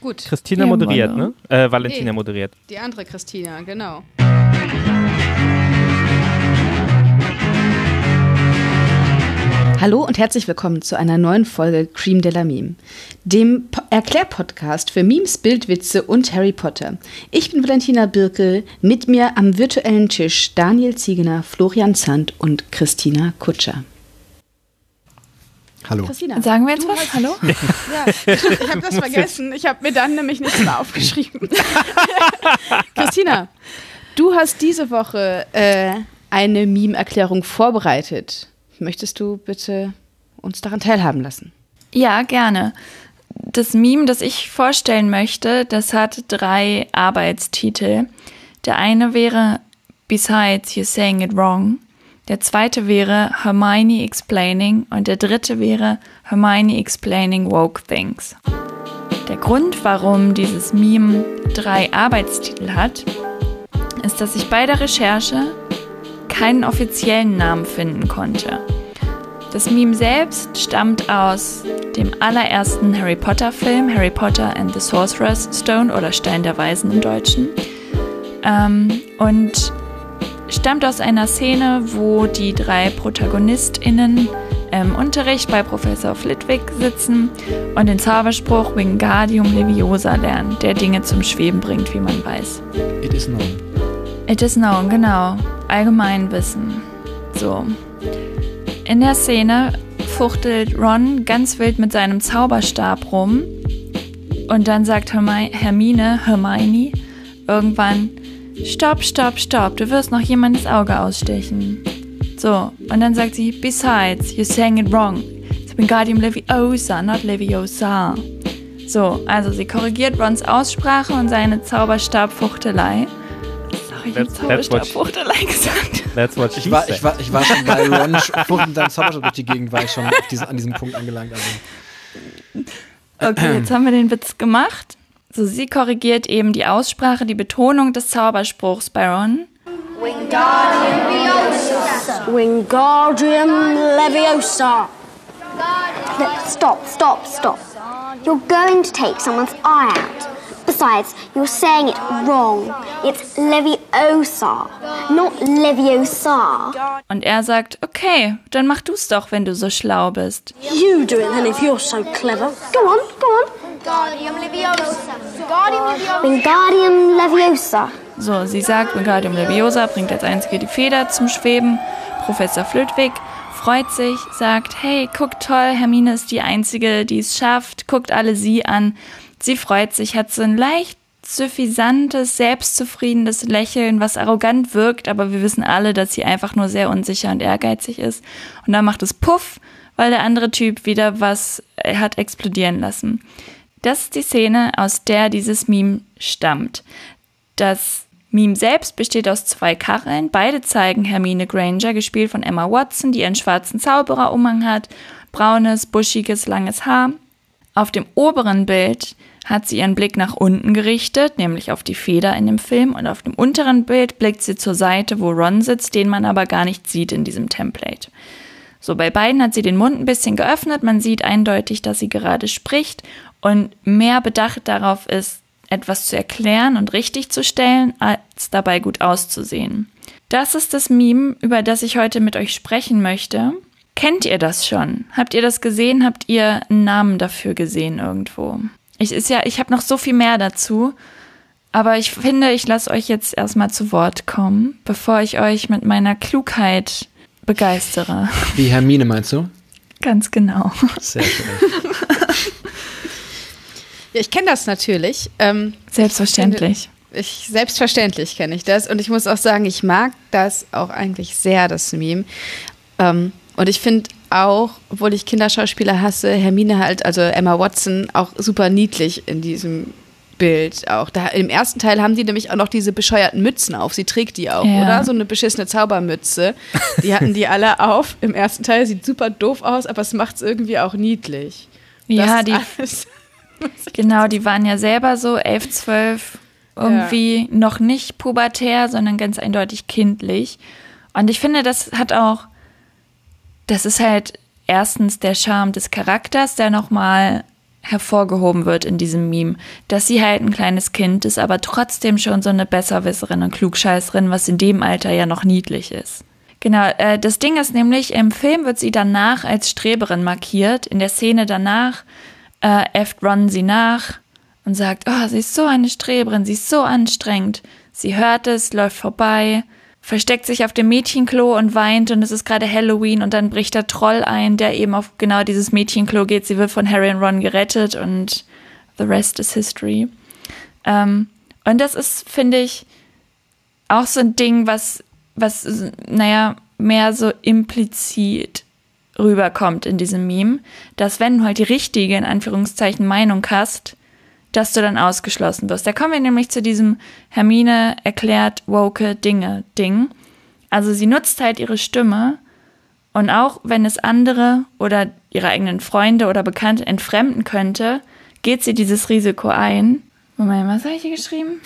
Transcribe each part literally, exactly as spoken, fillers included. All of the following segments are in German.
Gut. Christina moderiert, ne? Äh, Valentina nee, moderiert. Die andere Christina, genau. Hallo und herzlich willkommen zu einer neuen Folge Cream de la Meme, dem po- Erklärpodcast für Memes, Bildwitze und Harry Potter. Ich bin Valentina Birkel, mit mir am virtuellen Tisch Daniel Ziegener, Florian Zandt und Christina Kutscher. Hallo. Christina, sagen wir jetzt was? Hallo? Ja, ich habe das vergessen. Ich habe mir dann nämlich nichts mehr aufgeschrieben. Christina, du hast diese Woche äh, eine Meme-Erklärung vorbereitet. Möchtest du bitte uns daran teilhaben lassen? Ja, gerne. Das Meme, das ich vorstellen möchte, das hat drei Arbeitstitel. Der eine wäre Besides, you're saying it wrong. Der zweite wäre Hermione explaining und der dritte wäre Hermione explaining woke things. Der Grund, warum dieses Meme drei Arbeitstitel hat, ist, dass ich bei der Recherche keinen offiziellen Namen finden konnte. Das Meme selbst stammt aus dem allerersten Harry Potter Film, Harry Potter and the Sorcerer's Stone oder Stein der Weisen im Deutschen. Ähm, und stammt aus einer Szene, wo die drei ProtagonistInnen im Unterricht bei Professor Flitwick sitzen und den Zauberspruch Wingardium Leviosa lernen, der Dinge zum Schweben bringt, wie man weiß. It is known. It is known, genau. Allgemeinwissen. So. In der Szene fuchtelt Ron ganz wild mit seinem Zauberstab rum und dann sagt Hermi- Hermine, Hermione, irgendwann, stopp, stopp, stopp, du wirst noch jemandes Auge ausstechen. So, und dann sagt sie, besides, you're saying it wrong. It's Wingardium Leviosa, not Leviosa. So, also sie korrigiert Rons Aussprache und seine Zauberstabfuchtelei. Ich habe Zauberstabfuchtelei gesagt. That's what she ich, war, said. ich, war, ich war schon bei Ron fuchtelt mit seinem Zauberstab durch die Gegend, war ich schon diese, an diesem Punkt angelangt. Also. Okay, jetzt haben wir den Witz gemacht. So, sie korrigiert eben die Aussprache, die Betonung des Zauberspruchs bei Ron. Wingardium Leviosa. Wingardium Leviosa. Stop, stop, stop. You're going to take someone's eye out. Besides, you're saying it wrong. It's Leviosa, not Leviosa. Und er sagt, okay, dann mach du's doch, wenn du so schlau bist. You do it then if you're so clever. Go on, go on. Wingardium Leviosa. Wingardium Leviosa. So, sie sagt, Wingardium Leviosa bringt als einzige die Feder zum Schweben. Professor Flitwick freut sich, sagt, hey, guck toll, Hermine ist die Einzige, die es schafft, guckt alle sie an. Sie freut sich, hat so ein leicht suffisantes, selbstzufriedenes Lächeln, was arrogant wirkt, aber wir wissen alle, dass sie einfach nur sehr unsicher und ehrgeizig ist. Und dann macht es Puff, weil der andere Typ wieder was hat explodieren lassen. Das ist die Szene, aus der dieses Meme stammt. Das Meme selbst besteht aus zwei Kacheln. Beide zeigen Hermine Granger, gespielt von Emma Watson, die einen schwarzen Zaubererumhang hat, braunes, buschiges, langes Haar. Auf dem oberen Bild hat sie ihren Blick nach unten gerichtet, nämlich auf die Feder in dem Film, und auf dem unteren Bild blickt sie zur Seite, wo Ron sitzt, den man aber gar nicht sieht in diesem Template. So, bei beiden hat sie den Mund ein bisschen geöffnet, man sieht eindeutig, dass sie gerade spricht und mehr bedacht darauf ist, etwas zu erklären und richtig zu stellen, als dabei gut auszusehen. Das ist das Meme, über das ich heute mit euch sprechen möchte. Kennt ihr das schon? Habt ihr das gesehen? Habt ihr einen Namen dafür gesehen irgendwo? Ich ist ja, ich habe noch so viel mehr dazu, aber ich finde, ich lasse euch jetzt erstmal zu Wort kommen, bevor ich euch mit meiner Klugheit begeistere. Wie Hermine meinst du? Ganz genau. Sehr schön. Ja, ich kenne das natürlich. Ähm, Selbstverständlich. Ich, selbstverständlich kenne ich das. Und ich muss auch sagen, ich mag das auch eigentlich sehr, das Meme. Ähm, und ich finde auch, obwohl ich Kinderschauspieler hasse, Hermine halt, also Emma Watson, auch super niedlich in diesem Bild. Auch da, im ersten Teil haben die nämlich auch noch diese bescheuerten Mützen auf. Sie trägt die auch, ja. oder? So eine beschissene Zaubermütze. Die hatten die alle auf. Im ersten Teil sieht super doof aus, aber es macht es irgendwie auch niedlich. Ja, das die, alles, genau, die waren ja selber so elf, zwölf, irgendwie ja. noch nicht pubertär, sondern ganz eindeutig kindlich. Und ich finde, das hat auch, das ist halt erstens der Charme des Charakters, der nochmal hervorgehoben wird in diesem Meme, dass sie halt ein kleines Kind ist, aber trotzdem schon so eine Besserwisserin und Klugscheißerin, was in dem Alter ja noch niedlich ist. Genau, äh, das Ding ist nämlich, im Film wird sie danach als Streberin markiert. In der Szene danach äh, äfft Ron sie nach und sagt, oh, sie ist so eine Streberin, sie ist so anstrengend. Sie hört es, läuft vorbei, versteckt sich auf dem Mädchenklo und weint und es ist gerade Halloween und dann bricht der Troll ein, der eben auf genau dieses Mädchenklo geht. Sie wird von Harry und Ron gerettet und the rest is history. Ähm, und das ist, finde ich, auch so ein Ding, was, was, naja, mehr so implizit rüberkommt in diesem Meme, dass wenn du halt die richtige, in Anführungszeichen, Meinung hast, dass du dann ausgeschlossen wirst. Da kommen wir nämlich zu diesem Hermine erklärt woke Dinge Ding. Also sie nutzt halt ihre Stimme und auch wenn es andere oder ihre eigenen Freunde oder Bekannte entfremden könnte, geht sie dieses Risiko ein. Moment, was habe ich hier geschrieben?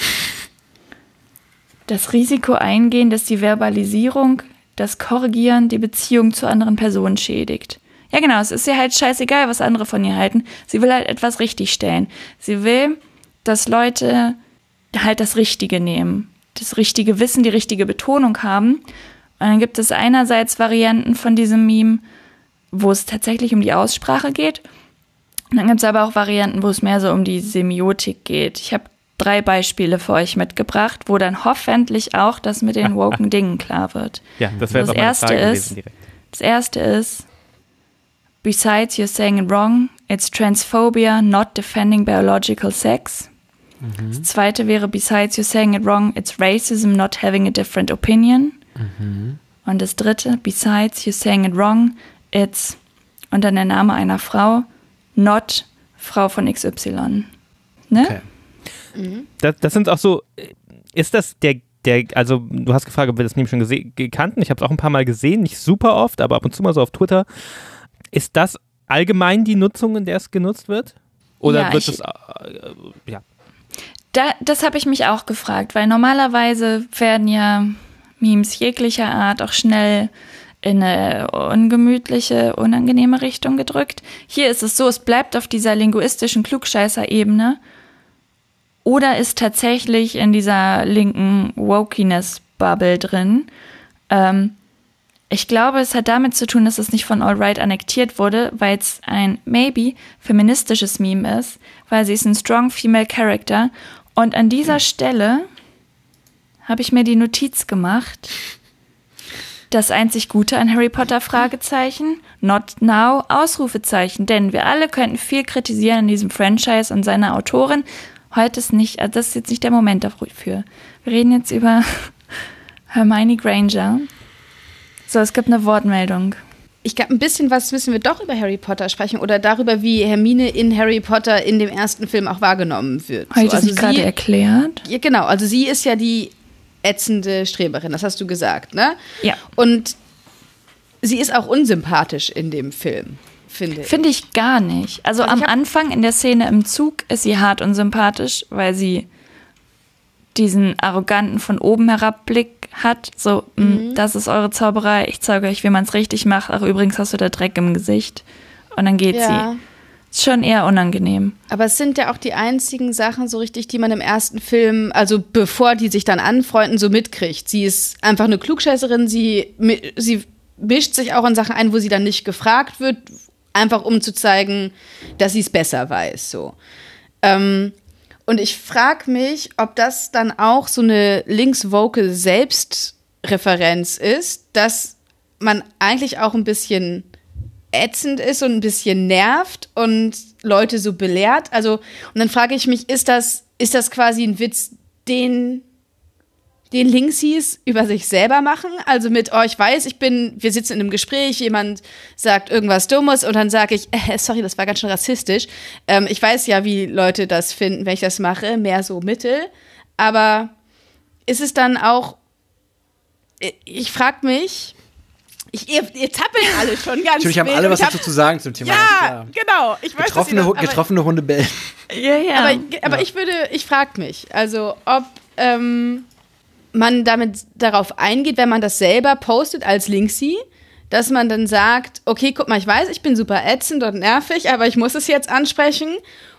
Das Risiko eingehen, dass die Verbalisierung, das Korrigieren die Beziehung zu anderen Personen schädigt. Ja genau, es ist ihr halt scheißegal, was andere von ihr halten. Sie will halt etwas richtigstellen. Sie will, dass Leute halt das Richtige nehmen, das richtige Wissen, die richtige Betonung haben. Und dann gibt es einerseits Varianten von diesem Meme, wo es tatsächlich um die Aussprache geht. Und dann gibt es aber auch Varianten, wo es mehr so um die Semiotik geht. Ich habe drei Beispiele für euch mitgebracht, wo dann hoffentlich auch das mit den woken Dingen klar wird. Ja, das wäre das meine erste Frage ist, gewesen direkt. Das erste ist, besides you're saying it wrong, it's transphobia, not defending biological sex. Mhm. Das zweite wäre, besides you're saying it wrong, it's racism, not having a different opinion. Mhm. Und das dritte, besides you're saying it wrong, it's, und dann der Name einer Frau, not Frau von X Y. Ne? Okay. Mhm. Das, das sind auch so, ist das der, der, also du hast gefragt, ob wir das Meme schon gese- kannten, ich habe es auch ein paar Mal gesehen, nicht super oft, aber ab und zu mal so auf Twitter. Ist das allgemein die Nutzung, in der es genutzt wird? Oder ja, wird ich, es, äh, ja. Da, das habe ich mich auch gefragt, weil normalerweise werden ja Memes jeglicher Art auch schnell in eine ungemütliche, unangenehme Richtung gedrückt. Hier ist es so, es bleibt auf dieser linguistischen Klugscheißer-Ebene oder ist tatsächlich in dieser linken Wokiness-Bubble drin. Ähm, ich glaube, es hat damit zu tun, dass es nicht von Alt-Right annektiert wurde, weil es ein maybe feministisches Meme ist, weil sie ist ein strong female character. Und an dieser Stelle habe ich mir die Notiz gemacht, das einzig Gute an Harry Potter, Fragezeichen, not now, Ausrufezeichen, denn wir alle könnten viel kritisieren an diesem Franchise und seiner Autorin. Heute ist nicht, also das ist jetzt nicht der Moment dafür. Wir reden jetzt über Hermione Granger. So, es gibt eine Wortmeldung. Ich glaube, ein bisschen was müssen wir doch über Harry Potter sprechen oder darüber, wie Hermine in Harry Potter in dem ersten Film auch wahrgenommen wird. Habe ich so, das also nicht gerade erklärt? Ja, genau, also sie ist ja die ätzende Streberin, das hast du gesagt, ne? Ja. Und sie ist auch unsympathisch in dem Film, finde ich. Finde ich gar nicht. Also, Also am ich hab- Anfang in der Szene im Zug ist sie hart unsympathisch, weil sie diesen arroganten von oben herab Blick hat. So, mhm. das ist eure Zauberei, ich zeige euch, wie man es richtig macht. Ach, übrigens hast du da Dreck im Gesicht. Und dann geht Ja. sie. Ist schon eher unangenehm. Aber es sind ja auch die einzigen Sachen so richtig, die man im ersten Film, also bevor die sich dann anfreunden, so mitkriegt. Sie ist einfach eine Klugscheißerin, sie, mi- sie mischt sich auch in Sachen ein, wo sie dann nicht gefragt wird, einfach um zu zeigen, dass sie es besser weiß. So. Ähm, und ich frage mich, ob das dann auch so eine linkswoke Selbstreferenz ist, dass man eigentlich auch ein bisschen ätzend ist und ein bisschen nervt und Leute so belehrt. Also, und dann frage ich mich, ist das, ist das quasi ein Witz, den, den Linksies über sich selber machen? Also mit, oh, ich weiß, ich bin, wir sitzen in einem Gespräch, jemand sagt irgendwas Dummes und dann sage ich, äh, sorry, das war ganz schön rassistisch. Ähm, ich weiß ja, wie Leute das finden, wenn ich das mache, mehr so mittel. Aber ist es dann auch, ich frage mich, Ich, ihr, ihr zappelt alle schon ganz Natürlich haben wild. alle was Ich hab- dazu zu sagen zum Thema. Ja, genau. Ich weiß, Getroffene, dass ihr Hu- das, aber, getroffene Hunde bellen. Ja, ja. aber, aber ich würde, ich frage mich, also ob ähm, man damit darauf eingeht, wenn man das selber postet als Linksy, dass man dann sagt, okay, guck mal, ich weiß, ich bin super ätzend und nervig, aber ich muss es jetzt ansprechen.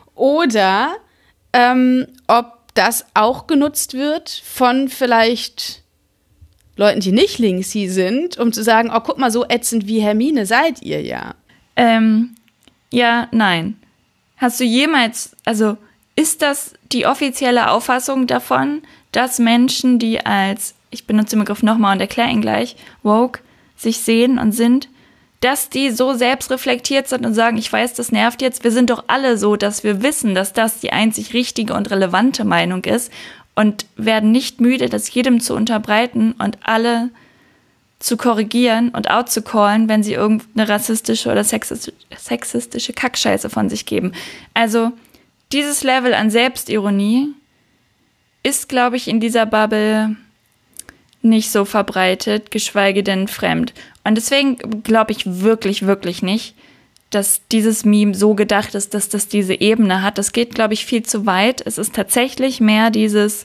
Oder ähm, ob das auch genutzt wird von vielleicht Leuten, die nicht linksy sind, um zu sagen, oh, guck mal, so ätzend wie Hermine seid ihr ja. Ähm, ja, nein. Hast du jemals, also ist das die offizielle Auffassung davon, dass Menschen, die als, ich benutze den Begriff nochmal und erkläre ihn gleich, woke, sich sehen und sind, dass die so selbstreflektiert sind und sagen, ich weiß, das nervt jetzt. Wir sind doch alle so, dass wir wissen, dass das die einzig richtige und relevante Meinung ist und werden nicht müde, das jedem zu unterbreiten und alle zu korrigieren und out zu callen, wenn sie irgendeine rassistische oder sexistische, sexistische Kackscheiße von sich geben. Also dieses Level an Selbstironie ist, glaube ich, in dieser Bubble nicht so verbreitet, geschweige denn fremd. Und deswegen glaube ich wirklich, wirklich nicht, dass dieses Meme so gedacht ist, dass das diese Ebene hat. Das geht, glaube ich, viel zu weit. Es ist tatsächlich mehr dieses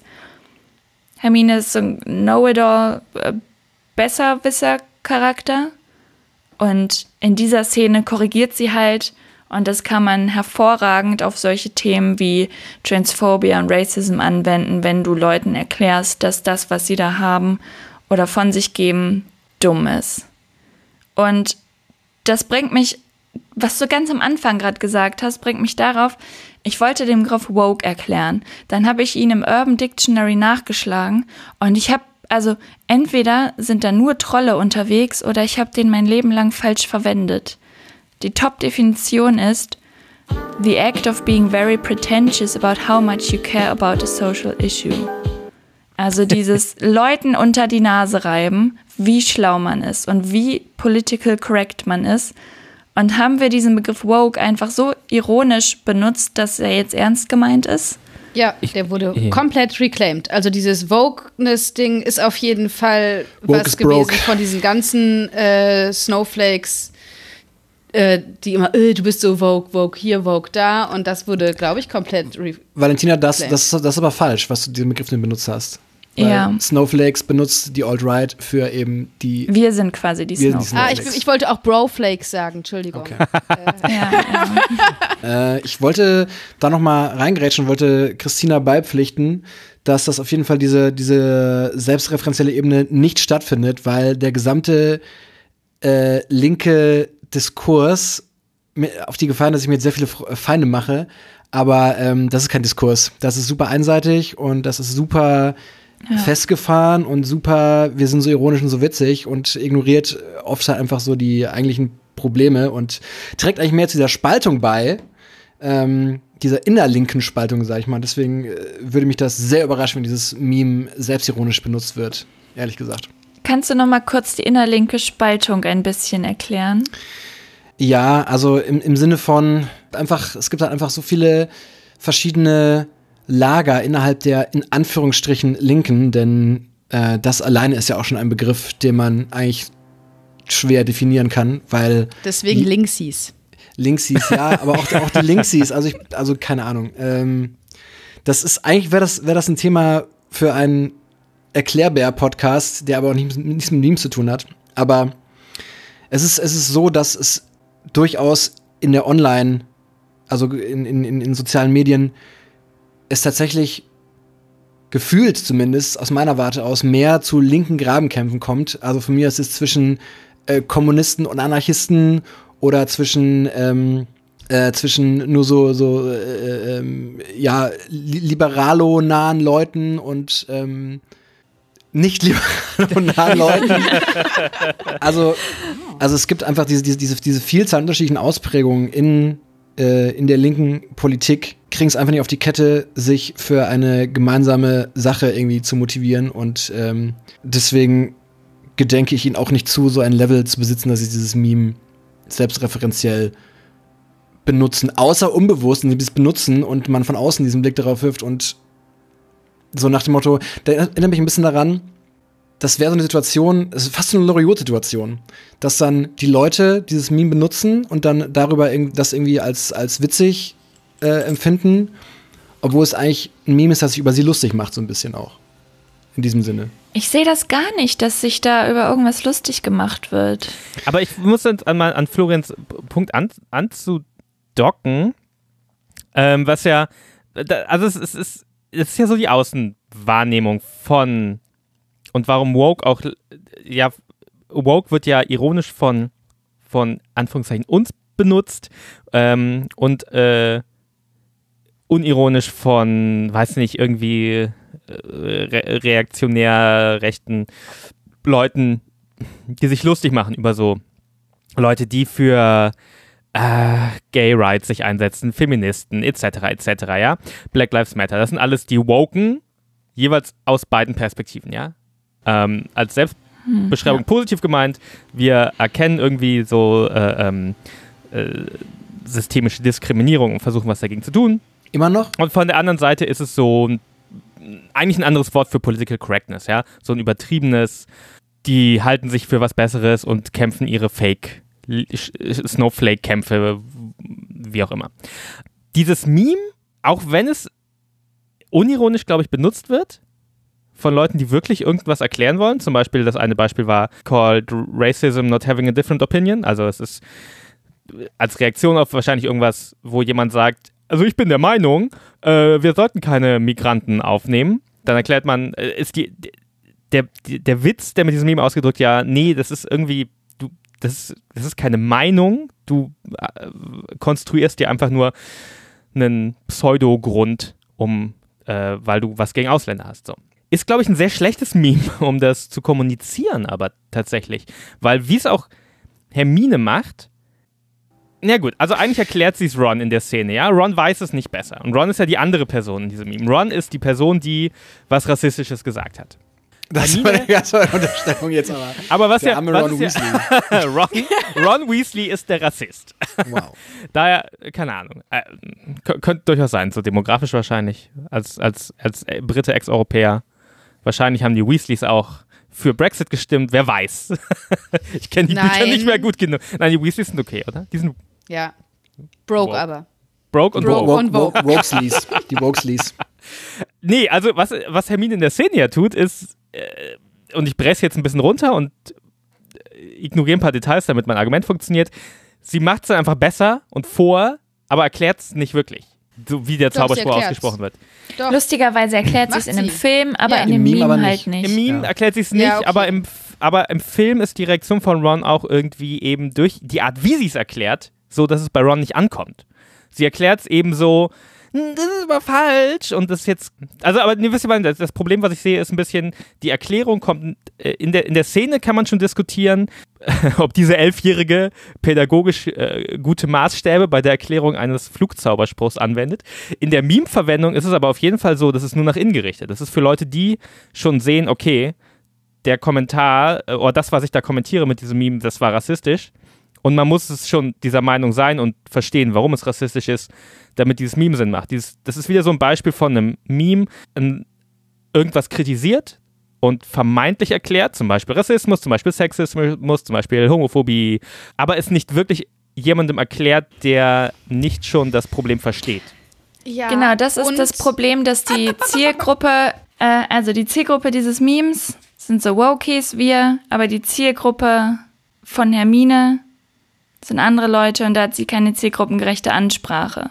Hermine ist so ein Know-it-all, äh, Besserwisser-Charakter. Und in dieser Szene korrigiert sie halt. Und das kann man hervorragend auf solche Themen wie Transphobia und Racism anwenden, wenn du Leuten erklärst, dass das, was sie da haben oder von sich geben, dumm ist. Und das bringt mich, was du ganz am Anfang gerade gesagt hast, bringt mich darauf, ich wollte den Begriff woke erklären. Dann habe ich ihn im Urban Dictionary nachgeschlagen und ich habe, also entweder sind da nur Trolle unterwegs oder ich habe den mein Leben lang falsch verwendet. Die Top-Definition ist the act of being very pretentious about how much you care about a social issue. Also dieses Leuten unter die Nase reiben, wie schlau man ist und wie political correct man ist. Und haben wir diesen Begriff woke einfach so ironisch benutzt, dass er jetzt ernst gemeint ist? Ja, der wurde ja. komplett reclaimed. Also dieses Wokeness-Ding ist auf jeden Fall woke was gewesen broke. Von diesen ganzen äh, Snowflakes, äh, die immer, äh, du bist so woke, woke hier, woke da. Und das wurde, glaube ich, komplett reclaimed. Valentina, das, das, das ist aber falsch, was du diesen Begriff denn benutzt hast. Weil ja. Snowflakes benutzt die Alt-Right für eben die... Wir sind quasi die Snowflakes. Ah, ich, ich wollte auch Broflakes sagen, Entschuldigung. Okay. äh. ja, ja. äh, ich wollte da noch mal reingrätschen, wollte Christina beipflichten, dass das auf jeden Fall diese, diese selbstreferenzielle Ebene nicht stattfindet, weil der gesamte äh, linke Diskurs, auf die Gefahr, dass ich mir jetzt sehr viele Feinde mache, aber ähm, das ist kein Diskurs. Das ist super einseitig und das ist super ja. festgefahren und super, wir sind so ironisch und so witzig und ignoriert oft halt einfach so die eigentlichen Probleme und trägt eigentlich mehr zu dieser Spaltung bei, ähm, dieser innerlinken Spaltung, sag ich mal. Deswegen äh, würde mich das sehr überraschen, wenn dieses Meme selbstironisch benutzt wird, ehrlich gesagt. Kannst du noch mal kurz die innerlinke Spaltung ein bisschen erklären? Ja, also im, im Sinne von einfach, es gibt halt einfach so viele verschiedene Lager innerhalb der in Anführungsstrichen Linken, denn äh, das alleine ist ja auch schon ein Begriff, den man eigentlich schwer definieren kann, weil deswegen die, Linksies. Linksies, ja, aber auch, auch die Linksies, also ich, also keine Ahnung. Ähm, das ist eigentlich, wäre das, wäre das ein Thema für einen Erklärbär-Podcast, der aber auch nichts, nichts mit Memes zu tun hat. Aber es ist, es ist so, dass es durchaus in der Online, also in, in, in sozialen Medien, es tatsächlich gefühlt zumindest aus meiner Warte aus mehr zu linken Grabenkämpfen kommt. Also von mir ist es zwischen äh, Kommunisten und Anarchisten oder zwischen ähm, äh, zwischen nur so so äh, äh, ja liberalo-nahen Leuten und ähm, nicht liberalo-nahen Leuten. Also also es gibt einfach diese diese diese, diese Vielzahl unterschiedlichen Ausprägungen in äh, in der linken Politik, kriegen es einfach nicht auf die Kette, sich für eine gemeinsame Sache irgendwie zu motivieren und ähm, deswegen gedenke ich ihnen auch nicht zu, so ein Level zu besitzen, dass sie dieses Meme selbstreferenziell benutzen, außer unbewusst, indem sie es benutzen und man von außen diesen Blick darauf wirft und so nach dem Motto, da erinnert mich ein bisschen daran, das wäre so eine Situation, es ist fast so eine Loriot-Situation, dass dann die Leute dieses Meme benutzen und dann darüber das irgendwie als, als witzig äh, empfinden, obwohl es eigentlich ein Meme ist, das sich über sie lustig macht, so ein bisschen auch. in diesem Sinne. Ich sehe das gar nicht, dass sich da über irgendwas lustig gemacht wird. Aber ich muss dann mal an Florians Punkt an, anzudocken, ähm, was ja, also es, es, ist, es ist ja so die Außenwahrnehmung von, und warum Woke auch, ja, Woke wird ja ironisch von, von Anführungszeichen uns benutzt ähm, und äh, unironisch von, weiß nicht, irgendwie Re- reaktionär rechten Leuten, die sich lustig machen über so Leute, die für äh, Gay Rights sich einsetzen, Feministen et cetera et cetera, ja. Black Lives Matter, das sind alles die Woken, jeweils aus beiden Perspektiven, ja. Ähm, als Selbstbeschreibung hm, ja. positiv gemeint, wir erkennen irgendwie so äh, ähm, äh, systemische Diskriminierung und versuchen was dagegen zu tun. Immer noch? Und von der anderen Seite ist es so ein eigentlich ein anderes Wort für Political Correctness, ja, so ein übertriebenes, die halten sich für was Besseres und kämpfen ihre Fake Snowflake-Kämpfe, wie auch immer. Dieses Meme, auch wenn es unironisch, glaube ich, benutzt wird, von Leuten, die wirklich irgendwas erklären wollen, zum Beispiel, das eine Beispiel war called Racism Not Having a Different Opinion, also es ist als Reaktion auf wahrscheinlich irgendwas, wo jemand sagt, also ich bin der Meinung, äh, wir sollten keine Migranten aufnehmen. Dann erklärt man, äh, ist die, der, der, der Witz, der mit diesem Meme ausgedrückt, ja, nee, das ist irgendwie, du, das ist, das ist keine Meinung, du äh, konstruierst dir einfach nur einen Pseudogrund, um, äh, weil du was gegen Ausländer hast. So. Ist, glaube ich, ein sehr schlechtes Meme, um das zu kommunizieren, aber tatsächlich. Weil wie es auch Hermine macht, na gut, also eigentlich erklärt sie es Ron in der Szene, ja? Ron weiß es nicht besser. Und Ron ist ja die andere Person in diesem Meme. Ron ist die Person, die was Rassistisches gesagt hat. Das war eine ganz neue Unterstellung jetzt aber. Aber was der ja, arme was Ron ja Weasley. Ron, Ron Weasley ist der Rassist. Wow. Daher, keine Ahnung, äh, k- könnte durchaus sein, so demografisch wahrscheinlich, als, als, als Brite, Ex-Europäer. Wahrscheinlich haben die Weasleys auch für Brexit gestimmt, wer weiß. Ich kenne die Nein. Bücher nicht mehr gut genug. Nein, die Weasleys sind okay, oder? Die sind Ja. Broke Woke. aber. broke und Broke. woke. Und Vogue. Wokesleys. Die Wokesleys. Nee, also was, was Hermine in der Szene ja tut, ist, äh, und ich bresse jetzt ein bisschen runter und ignoriere ein paar Details, damit mein Argument funktioniert, sie macht es dann einfach besser und vor, aber erklärt es nicht wirklich, so wie der Doch, sie Zauberspruch erklärt's. ausgesprochen wird. Doch. Lustigerweise erklärt sie es Macht in einem sie. Film, aber Ja. in Im dem Meme Meme aber halt nicht. nicht. Im Meme Ja. erklärt sie es nicht, Ja, okay. aber, im, aber im Film ist die Reaktion von Ron auch irgendwie eben durch die Art, wie sie es erklärt, so, dass es bei Ron nicht ankommt. Sie erklärt es eben so, das ist aber falsch und das ist jetzt, also aber ne, wisst ihr, das, das Problem, was ich sehe, ist ein bisschen, die Erklärung kommt, äh, in der, in der Szene kann man schon diskutieren, ob diese elfjährige pädagogisch äh, gute Maßstäbe bei der Erklärung eines Flugzauberspruchs anwendet. In der Meme-Verwendung ist es aber auf jeden Fall so, das ist nur nach innen gerichtet. Das ist für Leute, die schon sehen, okay, der Kommentar äh, oder das, was ich da kommentiere mit diesem Meme, das war rassistisch. Und man muss es schon dieser Meinung sein und verstehen, warum es rassistisch ist, damit dieses Meme Sinn macht. Dieses, das ist wieder so ein Beispiel von einem Meme, ein, irgendwas kritisiert und vermeintlich erklärt, zum Beispiel Rassismus, zum Beispiel Sexismus, zum Beispiel Homophobie, aber es nicht wirklich jemandem erklärt, der nicht schon das Problem versteht. Ja. Genau, das ist und das Problem, dass die Zielgruppe, äh, also die Zielgruppe dieses Memes sind so Wokies, wir, aber die Zielgruppe von Hermine sind andere Leute und da hat sie keine zielgruppengerechte Ansprache.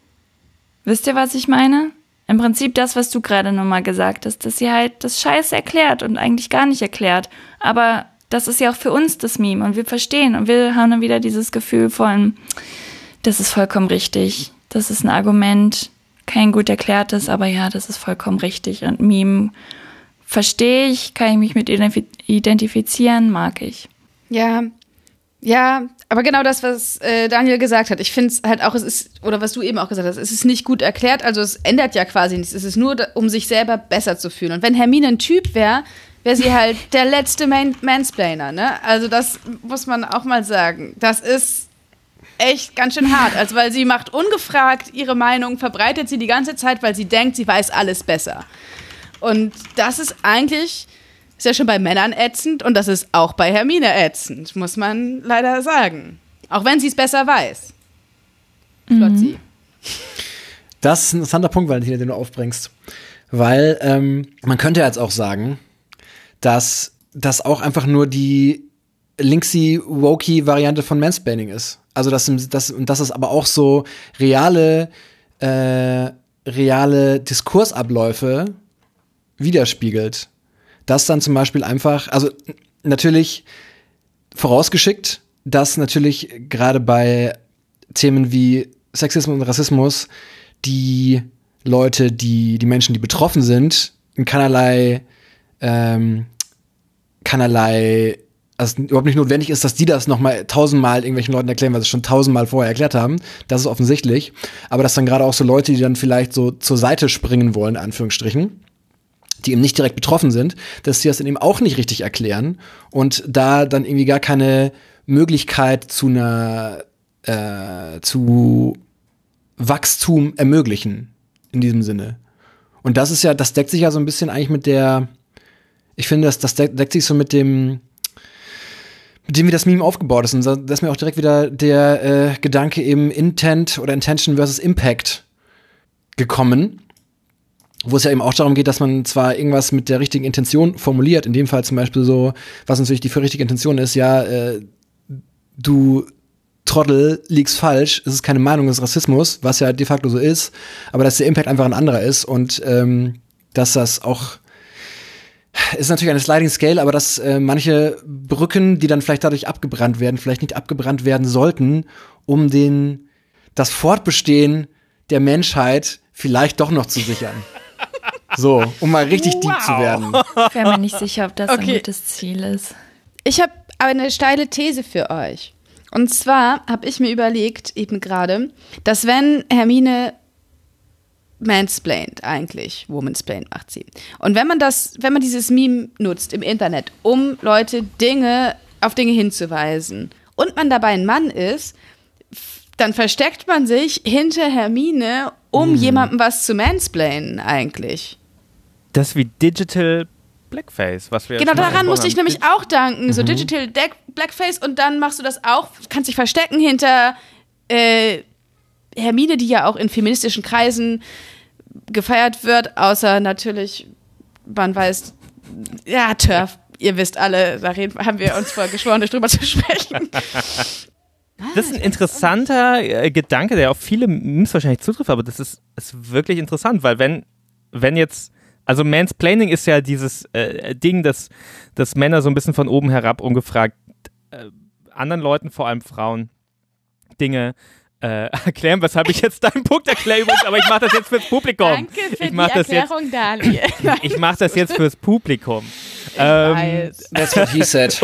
Wisst ihr, was ich meine? Im Prinzip das, was du gerade nochmal gesagt hast, dass sie halt das Scheiß erklärt und eigentlich gar nicht erklärt. Aber das ist ja auch für uns das Meme und wir verstehen und wir haben dann wieder dieses Gefühl von, das ist vollkommen richtig, das ist ein Argument, kein gut erklärtes, aber ja, das ist vollkommen richtig und Meme verstehe ich, kann ich mich mit identifizieren, mag ich. Ja, ja, aber genau das, was äh, Daniel gesagt hat. Ich finde es halt auch, es ist, oder was du eben auch gesagt hast, es ist nicht gut erklärt, also es ändert ja quasi nichts. Es ist nur, da, um sich selber besser zu fühlen. Und wenn Hermine ein Typ wäre, wäre sie halt der letzte Man- Mansplainer, ne? Also das muss man auch mal sagen. Das ist echt ganz schön hart. Also weil sie macht ungefragt ihre Meinung, verbreitet sie die ganze Zeit, weil sie denkt, sie weiß alles besser. Und das ist eigentlich... Ist ja schon bei Männern ätzend und das ist auch bei Hermine ätzend, muss man leider sagen. Auch wenn sie es besser weiß. Flotzi. Das ist ein interessanter Punkt, Valentina, den du aufbringst. weil ähm, man könnte jetzt auch sagen, dass das auch einfach nur die linksy, wokey Variante von Mansplaining ist. Also dass das und dass es aber auch so reale äh, reale Diskursabläufe widerspiegelt. Das dann zum Beispiel einfach, also natürlich vorausgeschickt, dass natürlich gerade bei Themen wie Sexismus und Rassismus die Leute, die die Menschen, die betroffen sind, in keinerlei ähm, keinerlei also überhaupt nicht notwendig ist, dass die das nochmal tausendmal irgendwelchen Leuten erklären, weil sie es schon tausendmal vorher erklärt haben. Das ist offensichtlich. Aber dass dann gerade auch so Leute, die dann vielleicht so zur Seite springen wollen, in Anführungsstrichen, die eben nicht direkt betroffen sind, dass sie das dann eben auch nicht richtig erklären und da dann irgendwie gar keine Möglichkeit zu einer äh, zu Wachstum ermöglichen in diesem Sinne. Und das ist ja, das deckt sich ja so ein bisschen eigentlich mit der, ich finde, das, das deckt sich so mit dem mit dem, wie das Meme aufgebaut ist. Und da ist mir auch direkt wieder der äh, Gedanke eben Intent oder Intention versus Impact gekommen, wo es ja eben auch darum geht, dass man zwar irgendwas mit der richtigen Intention formuliert, in dem Fall zum Beispiel so, was natürlich die für richtige Intention ist, ja, äh, du Trottel, liegst falsch, es ist keine Meinung, es ist Rassismus, was ja de facto so ist, aber dass der Impact einfach ein anderer ist und ähm, dass das auch ist natürlich eine Sliding Scale, aber dass äh, manche Brücken, die dann vielleicht dadurch abgebrannt werden, vielleicht nicht abgebrannt werden sollten, um den das Fortbestehen der Menschheit vielleicht doch noch zu sichern. So, um mal richtig wow. deep zu werden. Ich wäre mir nicht sicher, ob das okay. ein gutes Ziel ist. Ich habe eine steile These für euch. Und zwar habe ich mir überlegt, eben gerade, dass wenn Hermine mansplaint eigentlich, womansplaint macht sie. Und wenn man das, wenn man dieses Meme nutzt im Internet, um Leute Dinge auf Dinge hinzuweisen und man dabei ein Mann ist, dann versteckt man sich hinter Hermine, um hm. jemandem was zu mansplainen eigentlich. Das ist wie Digital Blackface, was wir Genau, daran musste ich nämlich auch danken. Mhm. So Digital De- Blackface und dann machst du das auch, kannst dich verstecken hinter äh, Hermine, die ja auch in feministischen Kreisen gefeiert wird, außer natürlich, man weiß, ja, Turf, ihr wisst alle, da reden, haben wir uns vorher geschworen, nicht drüber zu sprechen. Das ist ein interessanter äh, Gedanke, der auf viele Memes wahrscheinlich zutrifft, aber das ist, ist wirklich interessant, weil wenn, wenn jetzt, also Mansplaining ist ja dieses äh, Ding, dass, dass Männer so ein bisschen von oben herab ungefragt äh, anderen Leuten, vor allem Frauen, Dinge Äh, erklären, weshalb ich jetzt deinen Punkt erkläre übrigens, aber ich mache das jetzt fürs Publikum. Danke für ich mach die das Erklärung, jetzt, Dali. Ich mache das jetzt fürs Publikum. Ich ähm, weiß. That's what he said.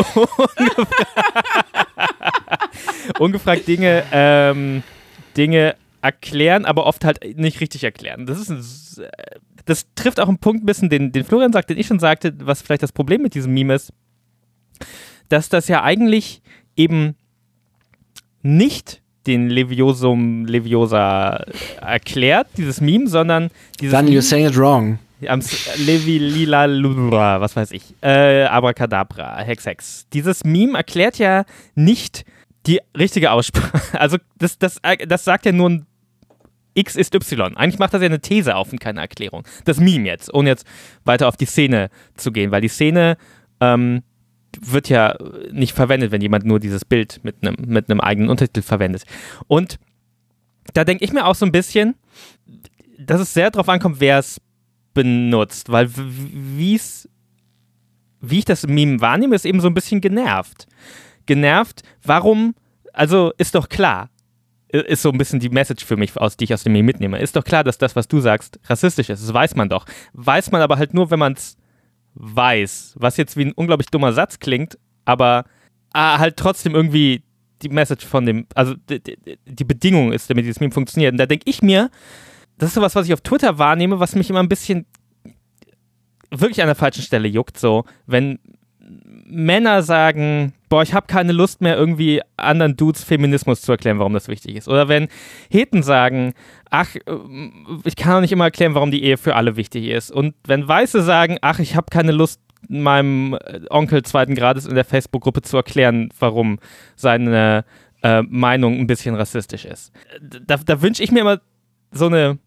Ungefragt Dinge, ähm, Dinge erklären, aber oft halt nicht richtig erklären. Das ist ein, das trifft auch einen Punkt ein bisschen, den, den Florian sagt, den ich schon sagte, was vielleicht das Problem mit diesem Meme ist, dass das ja eigentlich eben nicht den Leviosum Leviosa erklärt, dieses Meme, sondern dieses Dann Meme, you're saying it wrong. Levi, Lila, Lula, was weiß ich, äh, Abracadabra, Hex, Hex. Dieses Meme erklärt ja nicht die richtige Aussprache. Also das, das, das sagt ja nur ein X ist Y. Eigentlich macht das ja eine These auf und keine Erklärung. Das Meme jetzt, ohne jetzt weiter auf die Szene zu gehen, weil die Szene ähm, wird ja nicht verwendet, wenn jemand nur dieses Bild mit einem mit einem eigenen Untertitel verwendet. Und da denke ich mir auch so ein bisschen, dass es sehr darauf ankommt, wer es benutzt, weil wie's, wie ich das Meme wahrnehme, ist eben so ein bisschen genervt. Genervt, warum, also ist doch klar, ist so ein bisschen die Message für mich, aus, die ich aus dem Meme mitnehme. Ist doch klar, dass das, was du sagst, rassistisch ist. Das weiß man doch. Weiß man aber halt nur, wenn man es weiß, was jetzt wie ein unglaublich dummer Satz klingt, aber ah, halt trotzdem irgendwie die Message von dem, also die, die, die Bedingung ist, damit dieses Meme funktioniert. Und da denke ich mir, das ist sowas, was ich auf Twitter wahrnehme, was mich immer ein bisschen wirklich an der falschen Stelle juckt, so, wenn Männer sagen, boah, ich habe keine Lust mehr, irgendwie anderen Dudes Feminismus zu erklären, warum das wichtig ist. Oder wenn Heten sagen, ach, ich kann auch nicht immer erklären, warum die Ehe für alle wichtig ist. Und wenn Weiße sagen, ach, ich habe keine Lust, meinem Onkel zweiten Grades in der Facebook-Gruppe zu erklären, warum seine äh, Meinung ein bisschen rassistisch ist. Da, da wünsche ich mir immer so eine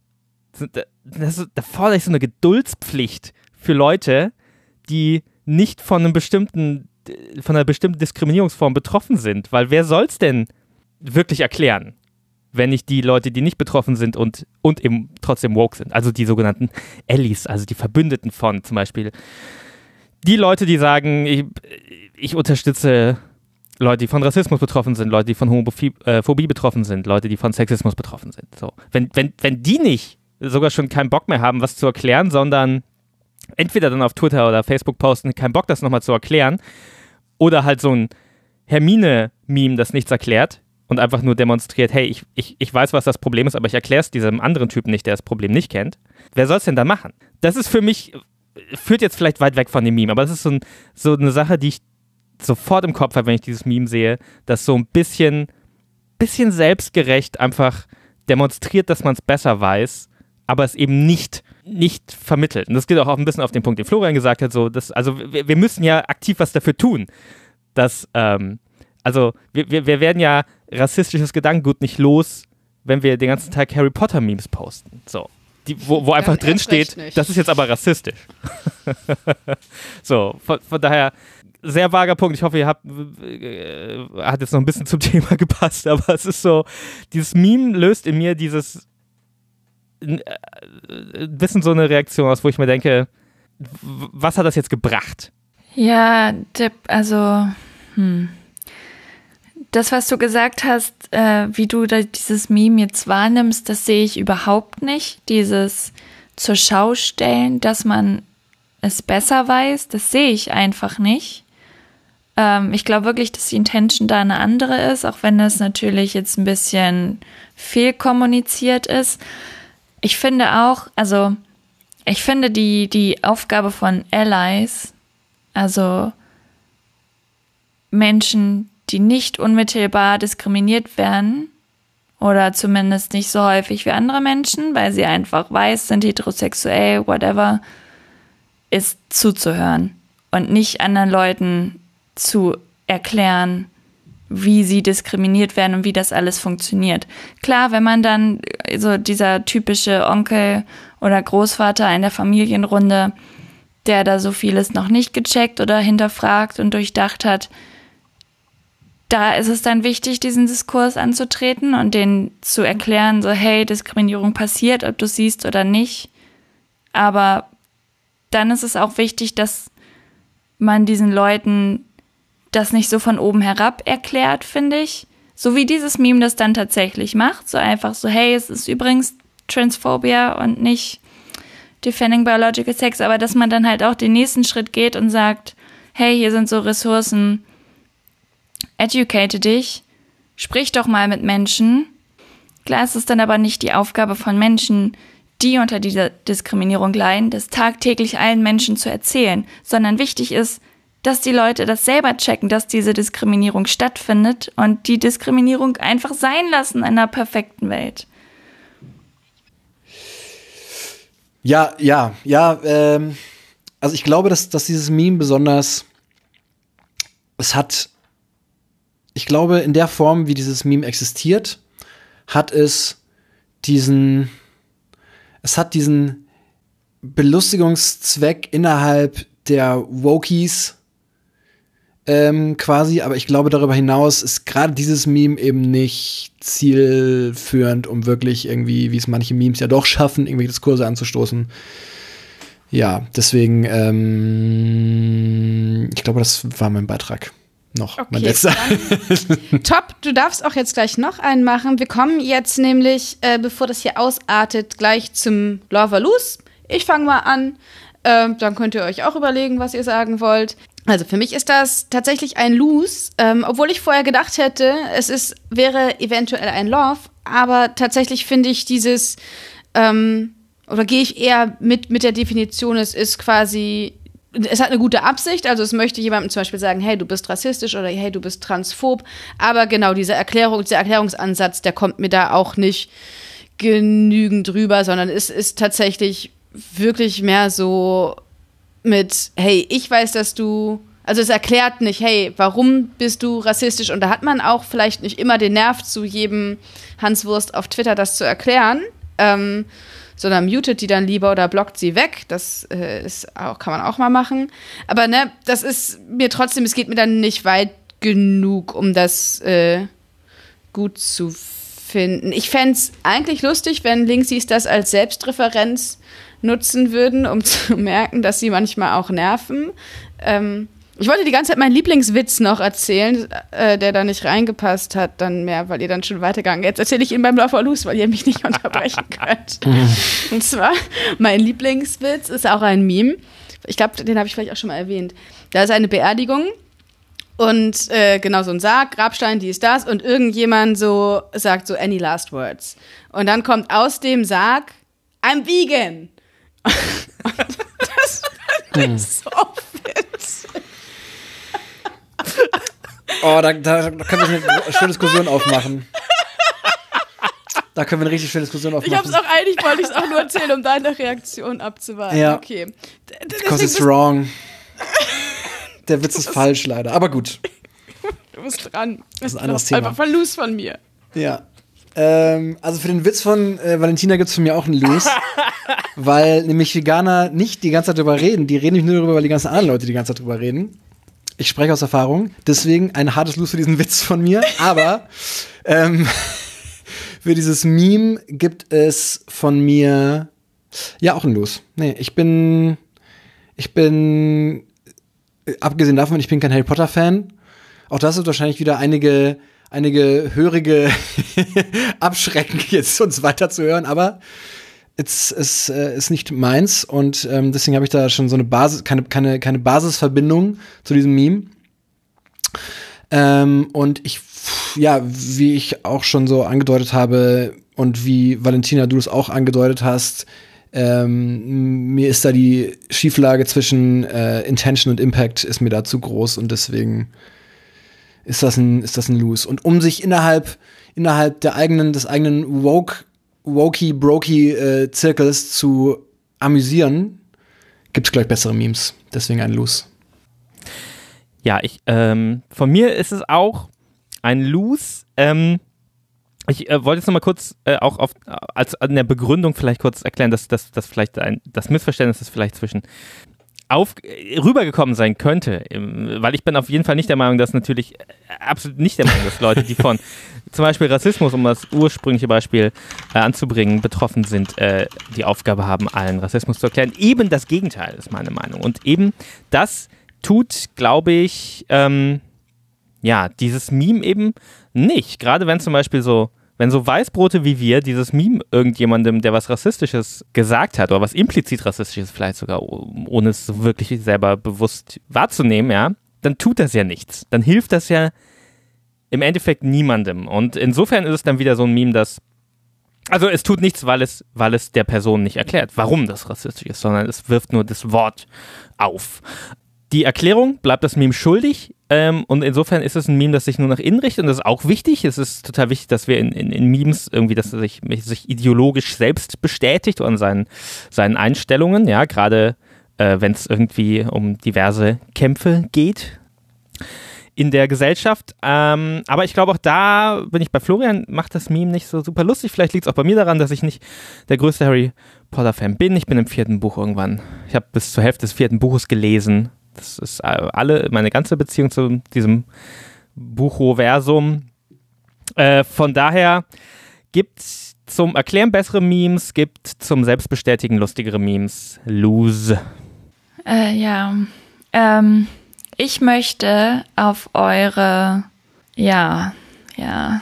das, da fordere ich so eine Geduldspflicht für Leute, die nicht von einem bestimmten, von einer bestimmten Diskriminierungsform betroffen sind. Weil wer soll es denn wirklich erklären, wenn nicht die Leute, die nicht betroffen sind und, und eben trotzdem woke sind? Also die sogenannten Allies, also die Verbündeten von zum Beispiel. Die Leute, die sagen, ich, ich unterstütze Leute, die von Rassismus betroffen sind, Leute, die von Homophobie äh, Phobie betroffen sind, Leute, die von Sexismus betroffen sind. So. Wenn, wenn, wenn die nicht sogar schon keinen Bock mehr haben, was zu erklären, sondern entweder dann auf Twitter oder Facebook posten, keinen Bock, das nochmal zu erklären, oder halt so ein Hermine-Meme, das nichts erklärt und einfach nur demonstriert, hey, ich, ich, ich weiß, was das Problem ist, aber ich erkläre es diesem anderen Typen nicht, der das Problem nicht kennt. Wer soll es denn da machen? Das ist für mich, führt jetzt vielleicht weit weg von dem Meme, aber das ist so, ein, so eine Sache, die ich sofort im Kopf habe, wenn ich dieses Meme sehe, das so ein bisschen, bisschen selbstgerecht einfach demonstriert, dass man es besser weiß, aber es eben nicht, nicht vermittelt. Und das geht auch ein bisschen auf den Punkt, den Florian gesagt hat, so, dass, also wir, wir müssen ja aktiv was dafür tun, dass, ähm, also wir, wir, wir werden ja rassistisches Gedankengut nicht los, wenn wir den ganzen Tag Harry Potter Memes posten. So. Die, wo, wo einfach drin steht, das ist jetzt aber rassistisch. So, von, von daher sehr vager Punkt. Ich hoffe, ihr habt, äh, hat jetzt noch ein bisschen zum Thema gepasst, aber es ist so, dieses Meme löst in mir dieses ein äh, bisschen so eine Reaktion aus, wo ich mir denke, w- was hat das jetzt gebracht? Ja, Dip, also hm. das, was du gesagt hast, äh, wie du da dieses Meme jetzt wahrnimmst, das sehe ich überhaupt nicht. Dieses zur Schau stellen, dass man es besser weiß, das sehe ich einfach nicht. Ähm, ich glaube wirklich, dass die Intention da eine andere ist, auch wenn das natürlich jetzt ein bisschen fehlkommuniziert ist. Ich finde auch, also ich finde die, die Aufgabe von Allies, also Menschen, die nicht unmittelbar diskriminiert werden oder zumindest nicht so häufig wie andere Menschen, weil sie einfach weiß sind, heterosexuell, whatever, ist zuzuhören und nicht anderen Leuten zu erklären, wie sie diskriminiert werden und wie das alles funktioniert. Klar, wenn man dann so dieser typische Onkel oder Großvater in der Familienrunde, der da so vieles noch nicht gecheckt oder hinterfragt und durchdacht hat, da ist es dann wichtig, diesen Diskurs anzutreten und denen zu erklären, so hey, Diskriminierung passiert, ob du es siehst oder nicht. Aber dann ist es auch wichtig, dass man diesen Leuten das nicht so von oben herab erklärt, finde ich. So wie dieses Meme das dann tatsächlich macht. So einfach so, hey, es ist übrigens Transphobia und nicht Defending Biological Sex. Aber dass man dann halt auch den nächsten Schritt geht und sagt, hey, hier sind so Ressourcen, educate dich, sprich doch mal mit Menschen. Klar ist es dann aber nicht die Aufgabe von Menschen, die unter dieser Diskriminierung leiden, das tagtäglich allen Menschen zu erzählen, sondern wichtig ist, dass die Leute das selber checken, dass diese Diskriminierung stattfindet und die Diskriminierung einfach sein lassen in einer perfekten Welt. Ja, ja, ja, ähm, also ich glaube, dass, dass dieses Meme besonders, es hat, ich glaube, in der Form, wie dieses Meme existiert, hat es diesen, es hat diesen Belustigungszweck innerhalb der Wokies ähm, quasi, aber ich glaube, darüber hinaus ist gerade dieses Meme eben nicht zielführend, um wirklich irgendwie, wie es manche Memes ja doch schaffen, irgendwelche Diskurse anzustoßen. Ja, deswegen, ähm, ich glaube, das war mein Beitrag. Noch, okay, mein letzter. Top, du darfst auch jetzt gleich noch einen machen. Wir kommen jetzt nämlich, äh, bevor das hier ausartet, gleich zum Love or Lose. Ich fange mal an, äh, dann könnt ihr euch auch überlegen, was ihr sagen wollt. Also für mich ist das tatsächlich ein Lose, ähm, obwohl ich vorher gedacht hätte, es ist, wäre eventuell ein Love, aber tatsächlich finde ich dieses, ähm, oder gehe ich eher mit, mit der Definition, es ist quasi, es hat eine gute Absicht, also es möchte jemandem zum Beispiel sagen, hey, du bist rassistisch oder hey, du bist transphob, aber genau diese Erklärung, dieser Erklärungsansatz, der kommt mir da auch nicht genügend rüber, sondern es ist tatsächlich wirklich mehr so mit, hey, ich weiß, dass du, also es erklärt nicht, hey, warum bist du rassistisch? Und da hat man auch vielleicht nicht immer den Nerv, zu jedem Hanswurst auf Twitter das zu erklären, ähm, sondern mutet die dann lieber oder blockt sie weg. Das äh, ist auch, kann man auch mal machen. Aber ne, das ist mir trotzdem, es geht mir dann nicht weit genug, um das äh, gut zu finden. Ich fände es eigentlich lustig, wenn Linksies das als Selbstreferenz nutzen würden, um zu merken, dass sie manchmal auch nerven. Ähm, ich wollte die ganze Zeit meinen Lieblingswitz noch erzählen, äh, der da nicht reingepasst hat, dann mehr, weil ihr dann schon weitergegangen. Jetzt erzähle ich ihn beim Laufer los, weil ihr mich nicht unterbrechen könnt. Und zwar, mein Lieblingswitz ist auch ein Meme. Ich glaube, den habe ich vielleicht auch schon mal erwähnt. Da ist eine Beerdigung und äh, genau so ein Sarg, Grabstein, dies, das und irgendjemand so sagt so, any last words. Und dann kommt aus dem Sarg, I'm vegan. Und das fand ich so witzig. Oh, da, da, da können wir eine schöne Diskussion aufmachen. Da können wir eine richtig schöne Diskussion aufmachen. Ich hab's auch eigentlich, wollte ich es auch nur erzählen, um deine Reaktion abzuwarten. Ja. Okay. Because it's wrong. Der Witz ist falsch, leider. Aber gut. Du bist dran. Das ist ein anderes Thema. Einfach Verlust von mir. Ja. Ähm, also für den Witz von äh, Valentina gibt's von mir auch einen Lose. Weil nämlich Veganer nicht die ganze Zeit drüber reden. Die reden nicht nur darüber, weil die ganzen anderen Leute die ganze Zeit drüber reden. Ich spreche aus Erfahrung. Deswegen ein hartes Los für diesen Witz von mir. Aber ähm, für dieses Meme gibt es von mir ja auch ein Los. Nee, ich bin ich bin abgesehen davon, ich bin kein Harry Potter Fan. Auch das wird wahrscheinlich wieder einige einige Hörige abschrecken, jetzt uns weiterzuhören. Aber es ist, äh, ist nicht meins und ähm, deswegen habe ich da schon so eine Basis, keine, keine, keine Basisverbindung zu diesem Meme. Ähm, und ich, ja, wie ich auch schon so angedeutet habe und wie Valentina, du es auch angedeutet hast, ähm, mir ist da die Schieflage zwischen äh, Intention und Impact ist mir da zu groß und deswegen ist das ein, ist das ein Lose. Und um sich innerhalb, innerhalb der eigenen, des eigenen Woke Wokey, Brokey äh, Zirkels zu amüsieren, gibt es gleich bessere Memes. Deswegen ein Lose. Ja, ich, ähm, von mir ist es auch ein Lose. Ähm, ich äh, wollte jetzt nochmal kurz äh, auch auf, als in der Begründung vielleicht kurz erklären, dass, dass, dass vielleicht ein, das Missverständnis ist vielleicht zwischen auf, rübergekommen sein könnte, weil ich bin auf jeden Fall nicht der Meinung, dass natürlich, absolut nicht der Meinung, dass Leute, die von zum Beispiel Rassismus, um das ursprüngliche Beispiel äh, anzubringen, betroffen sind, äh, die Aufgabe haben, allen Rassismus zu erklären. Eben das Gegenteil ist meine Meinung. Und eben das tut, glaube ich, ähm, ja, dieses Meme eben nicht. Gerade wenn zum Beispiel so Wenn so Weißbrote wie wir dieses Meme irgendjemandem, der was Rassistisches gesagt hat, oder was implizit Rassistisches vielleicht sogar, ohne es so wirklich selber bewusst wahrzunehmen, ja, dann tut das ja nichts. Dann hilft das ja im Endeffekt niemandem. Und insofern ist es dann wieder so ein Meme, das, also es tut nichts, weil es, weil es der Person nicht erklärt, warum das rassistisch ist, sondern es wirft nur das Wort auf. Die Erklärung bleibt das Meme schuldig, ähm, und insofern ist es ein Meme, das sich nur nach innen richtet und das ist auch wichtig. Es ist total wichtig, dass wir in, in, in Memes irgendwie, dass er sich, sich ideologisch selbst bestätigt und seinen, seinen Einstellungen, ja, gerade äh, wenn es irgendwie um diverse Kämpfe geht in der Gesellschaft. Ähm, aber ich glaube auch da bin ich bei Florian, macht das Meme nicht so super lustig. Vielleicht liegt es auch bei mir daran, dass ich nicht der größte Harry Potter-Fan bin. Ich bin im vierten Buch irgendwann. Ich habe bis zur Hälfte des vierten Buches gelesen. Das ist alle, meine ganze Beziehung zu diesem Buchoversum. Äh, von daher gibt es zum Erklären bessere Memes, gibt zum Selbstbestätigen lustigere Memes. Lose. Äh, ja. Ähm, ich möchte auf eure, ja, ja.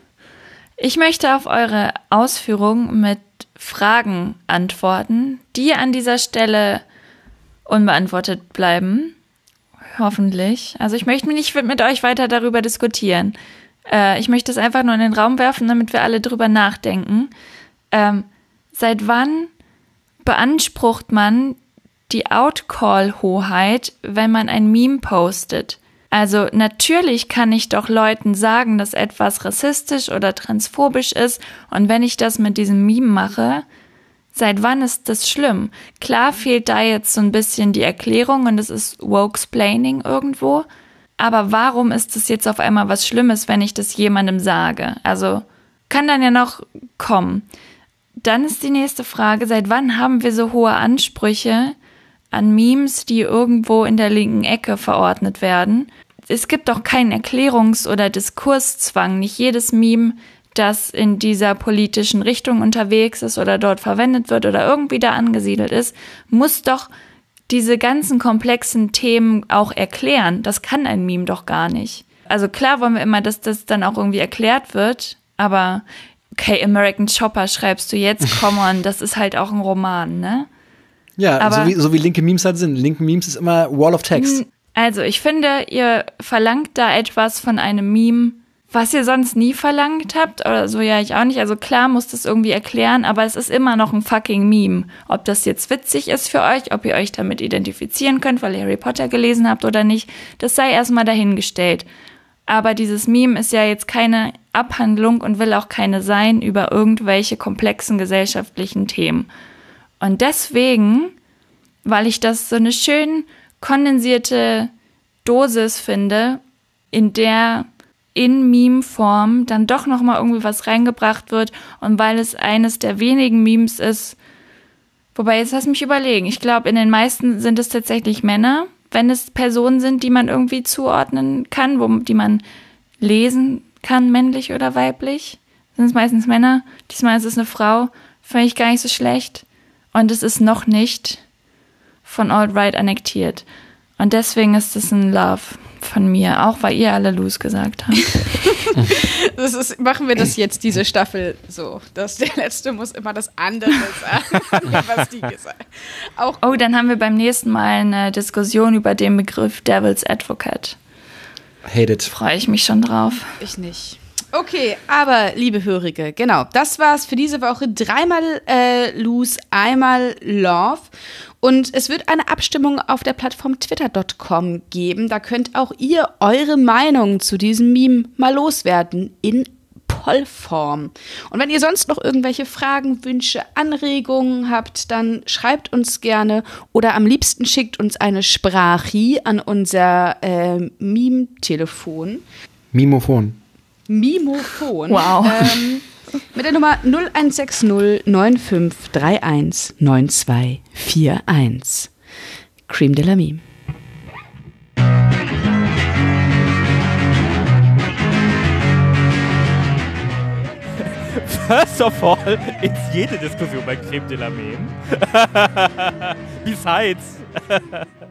Ich möchte auf eure Ausführungen mit Fragen antworten, die an dieser Stelle unbeantwortet bleiben. Hoffentlich. Also ich möchte nicht mit euch weiter darüber diskutieren. Äh, ich möchte es einfach nur in den Raum werfen, damit wir alle drüber nachdenken. Ähm, seit wann beansprucht man die Outcall-Hoheit, wenn man ein Meme postet? Also natürlich kann ich doch Leuten sagen, dass etwas rassistisch oder transphobisch ist und wenn ich das mit diesem Meme mache, seit wann ist das schlimm? Klar fehlt da jetzt so ein bisschen die Erklärung und es ist Wokesplaining irgendwo. Aber warum ist das jetzt auf einmal was Schlimmes, wenn ich das jemandem sage? Also kann dann ja noch kommen. dann ist die nächste Frage, seit wann haben wir so hohe Ansprüche an Memes, die irgendwo in der linken Ecke verordnet werden? Es gibt doch keinen Erklärungs- oder Diskurszwang. Nicht jedes Meme, das in dieser politischen Richtung unterwegs ist oder dort verwendet wird oder irgendwie da angesiedelt ist, muss doch diese ganzen komplexen Themen auch erklären. Das kann ein Meme doch gar nicht. Also klar wollen wir immer, dass das dann auch irgendwie erklärt wird, aber okay, American Chopper schreibst du jetzt, come on, das ist halt auch ein Roman, ne? Ja, aber, so, wie, so wie linke Memes halt sind. Linke Memes ist immer Wall of Text. Also ich finde, ihr verlangt da etwas von einem Meme, was ihr sonst nie verlangt habt, oder so ja ich auch nicht. Also klar muss das irgendwie erklären, aber es ist immer noch ein fucking Meme. Ob das jetzt witzig ist für euch, ob ihr euch damit identifizieren könnt, weil ihr Harry Potter gelesen habt oder nicht, das sei erstmal dahingestellt. Aber dieses Meme ist ja jetzt keine Abhandlung und will auch keine sein über irgendwelche komplexen gesellschaftlichen Themen. Und deswegen, weil ich das so eine schön kondensierte Dosis finde, in der in Meme-Form dann doch nochmal irgendwie was reingebracht wird und weil es eines der wenigen Memes ist, wobei, jetzt lass mich überlegen, ich glaube, in den meisten sind es tatsächlich Männer, wenn es Personen sind, die man irgendwie zuordnen kann, wo, die man lesen kann, männlich oder weiblich, sind es meistens Männer, diesmal ist es eine Frau, finde ich gar nicht so schlecht und es ist noch nicht von Alt-Right annektiert und deswegen ist es ein Love von mir, auch weil ihr alle Loose gesagt habt. Das ist, machen wir das jetzt, diese Staffel, so, dass der Letzte muss immer das andere sagen, was die gesagt haben. Oh, dann haben wir beim nächsten Mal eine Diskussion über den Begriff Devil's Advocate. Hate it. Freue ich mich schon drauf. Ich nicht. Okay, aber liebe Hörige, genau, das war's für diese Woche. Dreimal äh, Loose, einmal Love. Und es wird eine Abstimmung auf der Plattform twitter Punkt com geben. Da könnt auch ihr eure Meinung zu diesem Meme mal loswerden in Pollform. Und wenn ihr sonst noch irgendwelche Fragen, Wünsche, Anregungen habt, dann schreibt uns gerne oder am liebsten schickt uns eine Sprachi an unser äh, Meme-Telefon. Mimophon. Mimophon. Wow. Ähm, mit der Nummer null eins sechs null neun fünf drei eins neun zwei vier eins. Cream de la Meme. First of all, ist jede Diskussion bei Creme de la Meme. Besides.